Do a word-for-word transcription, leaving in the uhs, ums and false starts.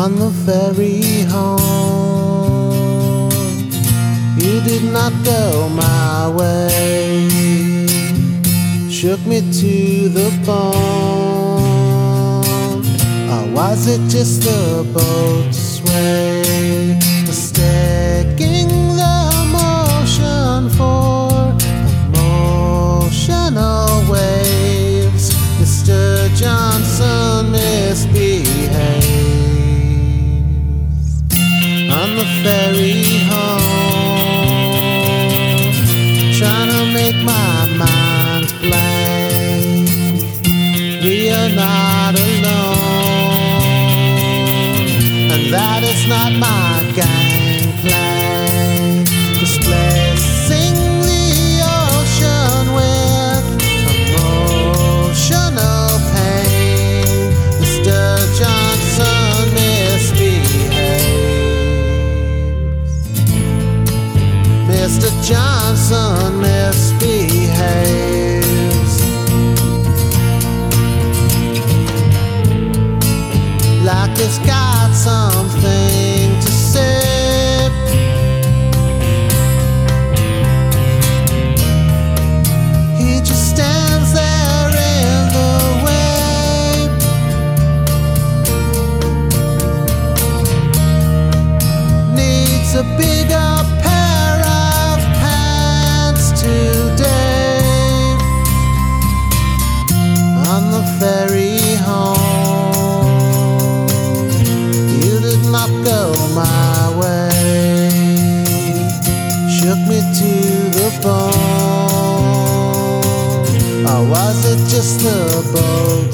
on the ferry home. You did not go my way, shook me to the bone. Or was it just the boat's sway, mistaking the motion for emotional waves? Mister Johnson misbehaves on the ferry home, trying to make my mind blank. We are not alone, and that is not my gang plan. Displacing the ocean with emotional pain. Mister Johnson misbehaves. Mister Johnson misbehaves. Like he's got something to say. He just stands there in the way. Needs a bigger pair of hands today. On the ferry home, you did not go my way, shook me to the bone. Or was it just the boat